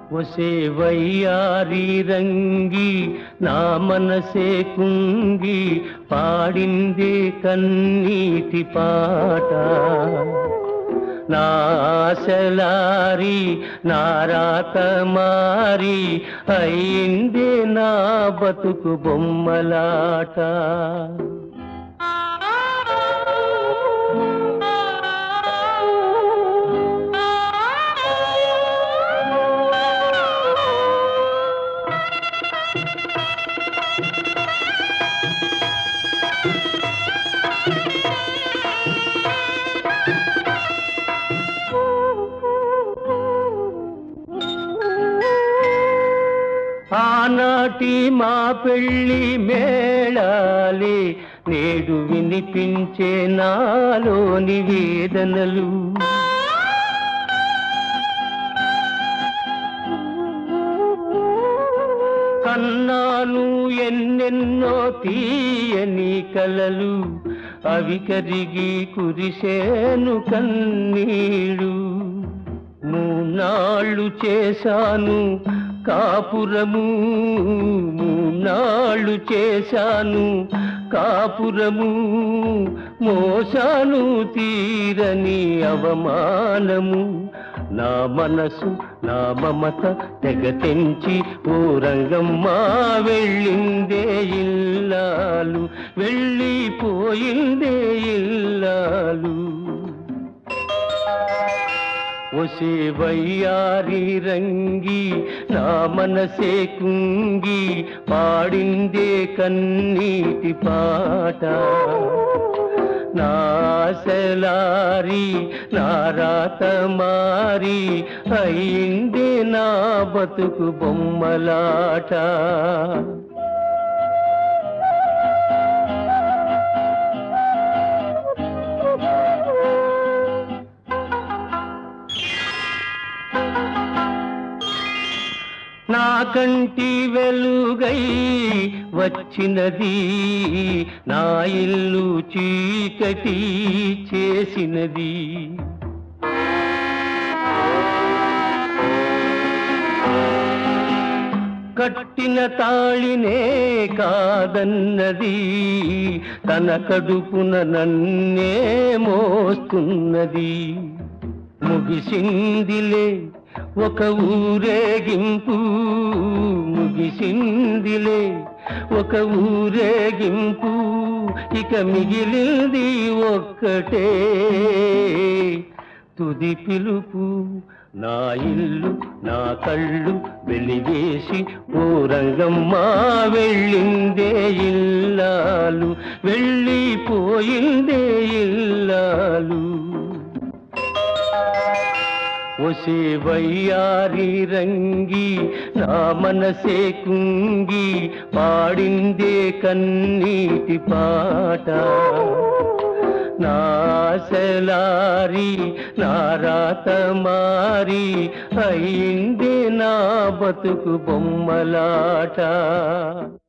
ఒసే వయ్యారి రంగి నా మనసే కుంగి పాడిందే కన్నీటి పాట. నా ఆశలారి నా రాత మారి అయిందే నా బతుకు బొమ్మలాట. ఆనాటి మా పెళ్ళి మేళాలే నేడు వినిపించే నాలోని వేదనలు. కన్నాను ఎన్నెన్నో తీయని కలలు, అవి కరిగి కురిసేను కన్నీళ్ళు. మూనాళ్ళు చేశాను కాపురము, మూనాళ్ళు చేశాను కాపురము, మోసాను తీరని అవమానము. నా మనసు నా మమత తెగ తెంచి ఓ రంగమ్మ వెళ్ళిందే ఇల్లాలు, వెళ్ళిపోయిందే ఇల్లాలు. ఒసే వయ్యారి రంగి నా మనసే కుంగి పాడిందే కన్నీటి పాట. నా ఆశలారి నా రాత మారి అయిందే నా బతుకు బొమ్మలాట. నా కంటి వెలుగై వచ్చినది, నా ఇల్లు చీకటి చేసినది. కట్టిన తాళినే కాదన్నది, తన కడుపున నన్నే మోస్తున్నది. ముగిసిందిలే ఒక ఊరేగింపు, ముగిసిందిలే ఒక ఊరేగింపు, ఇక మిగిలింది ఒక్కటే తుది పిలుపు. నా ఇల్లు నా కళ్ళు వెలివేసి ఓ రంగమ్మ వెళ్ళిందే ఇల్లాలు, వెళ్ళిపోయిందే ఇల్లాలు. ఒసే వయ్యారి రంగి నా మనసే కుంగి పాడిందే కన్నీటి పాట. నా ఆశలారి నా రాత మారి అయిందే నా బతుకు బొమ్మలాట.